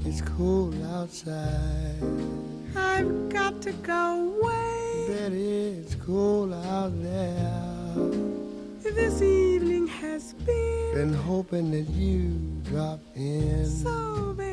It's cold outside. I've got to go away. Betty, it's cold out there. This evening has been hoping that you drop in. so very